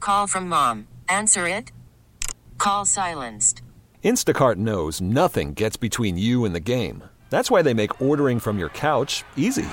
call from mom. Answer it. Call silenced. Instacart knows nothing gets between you and the game. That's why they make ordering from your couch easy.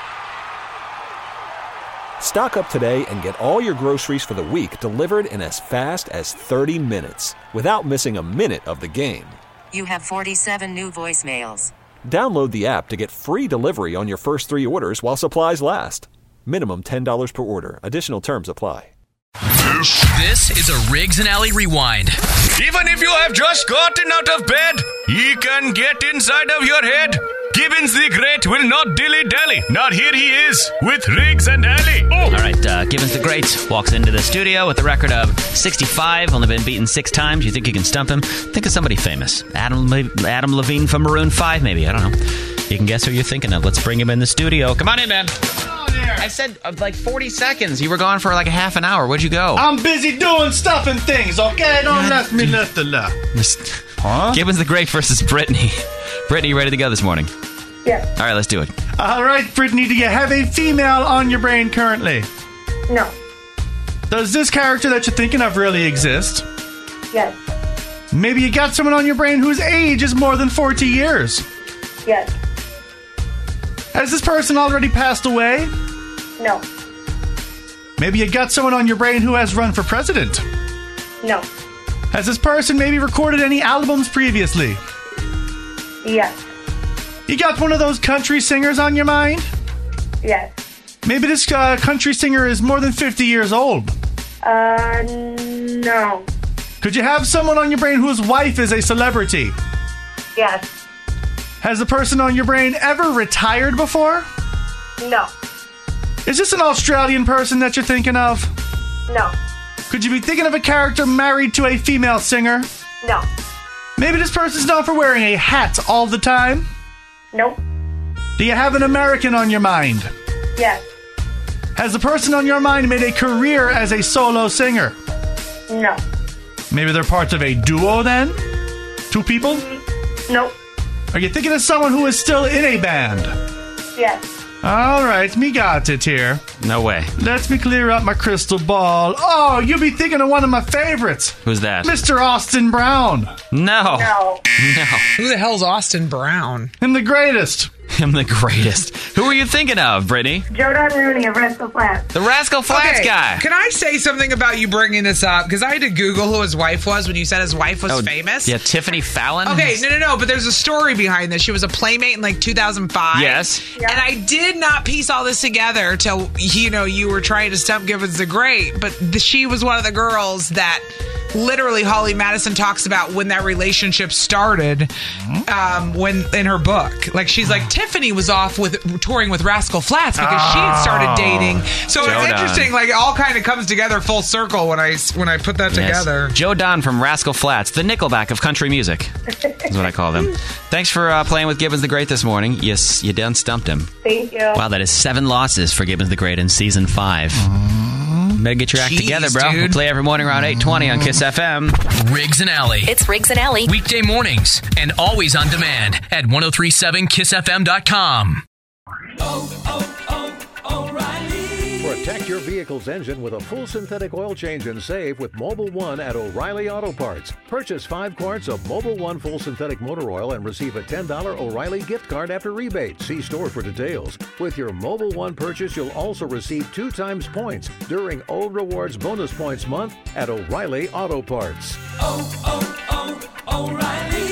Stock up today and get all your groceries for the week delivered in as fast as 30 minutes without missing a minute of the game. You have 47 new voicemails. Download the app to get free delivery on your first 3 orders while supplies last. Minimum $10 per order. Additional terms apply. This is a Riggs and Alley Rewind. Even if you have just gotten out of bed, he can get inside of your head. Gibbons the Great will not dilly-dally. Not here he is with Riggs and Alley. Oh. All right, Gibbons the Great walks into the studio with a record of 65, only been beaten 6 times. You think you can stump him? Think of somebody famous. Adam Levine from Maroon 5, maybe. I don't know. You can guess who you're thinking of. Let's bring him in the studio. Come on in, man. I said like 40 seconds. You were gone for like a half an hour. Where'd you go? I'm busy doing stuff and things, okay? Don't let me left alone. Huh? Gibbons the Great versus Brittany. Brittany, you ready to go this morning? Yes. All right, let's do it. All right, Brittany, do you have a female on your brain currently? No. Does this character that you're thinking of really exist? Yes. Maybe you got someone on your brain whose age is more than 40 years. Yes. Has this person already passed away? No. Maybe you got someone on your brain who has run for president. No. Has this person maybe recorded any albums previously? Yes. You got one of those country singers on your mind? Yes. Maybe this country singer is more than 50 years old. No. Could you have someone on your brain whose wife is a celebrity? Yes. Has the person on your brain ever retired before? No. Is this an Australian person that you're thinking of? No. Could you be thinking of a character married to a female singer? No. Maybe this person's known for wearing a hat all the time? Nope. Do you have an American on your mind? Yes. Has the person on your mind made a career as a solo singer? No. Maybe they're parts of a duo then? 2 people? Nope. Are you thinking of someone who is still in a band? Yes. All right, me got it here. No way. Let me clear out my crystal ball. Oh, you'll be thinking of one of my favorites. Who's that? Mr. Austin Brown. No. No. Who the hell's Austin Brown? I'm the greatest. I'm the greatest. Who are you thinking of, Brittany? Joe Don Rooney of Rascal Flatts. The Rascal Flatts guy. Can I say something about you bringing this up? Because I had to Google who his wife was when you said his wife was famous. Yeah, Tiffany Fallon. Okay, no, but there's a story behind this. She was a Playmate in like 2005. Yes. Yeah. And I did not piece all this together till, you were trying to stump Gibbons the Great, but she was one of the girls that literally Holly Madison talks about when that relationship started, when in her book. Like, she's like, Tiffany was off with touring with Rascal Flatts because she had started dating. So Joe it's Don. interesting, like, it all kind of comes together full circle when I put that together. Joe Don from Rascal Flatts, the Nickelback of country music, is what I call them. Thanks for playing with Gibbons the Great this morning. Yes, you done stumped him. Thank you. Wow, that is 7 losses for Gibbons the Great in season 5. Better get your act together, bro. Dude. We'll play every morning around 8:20 on Kiss FM. Riggs and Alley. It's Riggs and Alley. Weekday mornings and always on demand at 1037kissfm.com. Protect your vehicle's engine with a full synthetic oil change and save with Mobil 1 at O'Reilly Auto Parts. Purchase 5 quarts of Mobil 1 full synthetic motor oil and receive a $10 O'Reilly gift card after rebate. See store for details. With your Mobil 1 purchase, you'll also receive 2 times points during O Rewards Bonus Points Month at O'Reilly Auto Parts. O'Reilly.